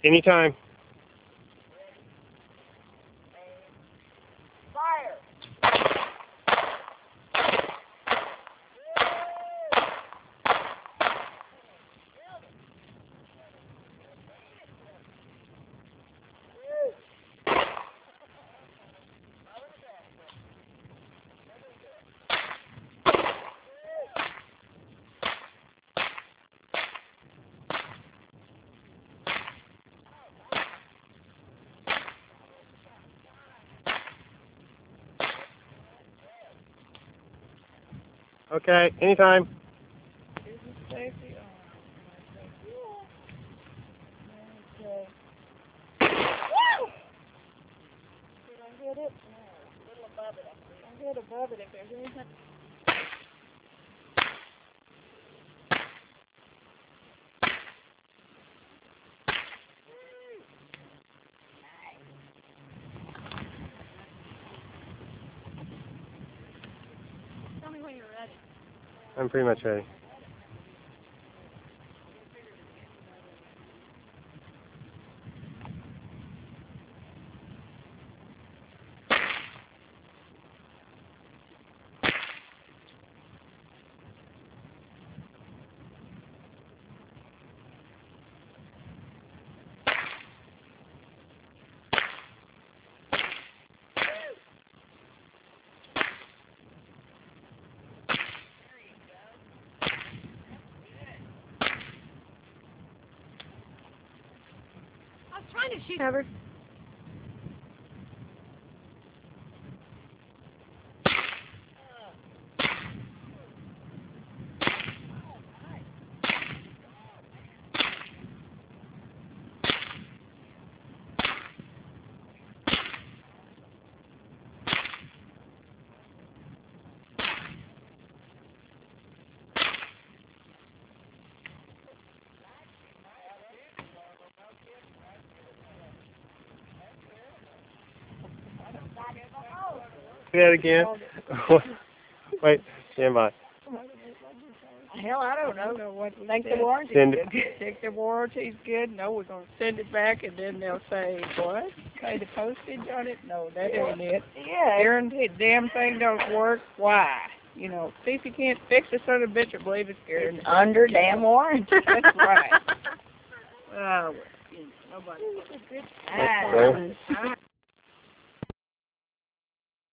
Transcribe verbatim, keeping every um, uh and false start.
Anytime. Okay, anytime. Hit it? No, a little above it. I hit above it if there's anything. Tell me when you're ready. I'm pretty much ready. I was trying to shoot over. Do that again. Wait, stand by. Hell, I don't know. I don't know what think the warranty's Send good. it. Think the warranty's good. No, we're gonna send it back, and then they'll say what? Pay the postage on it? No, that ain't it. Yeah. Guaranteed. Damn thing don't work. Why? You know, see if you can't fix a son of a bitch or believe it's guaranteed. It's under damn warranty. That's right. Oh, well, you know, nobody. That's right.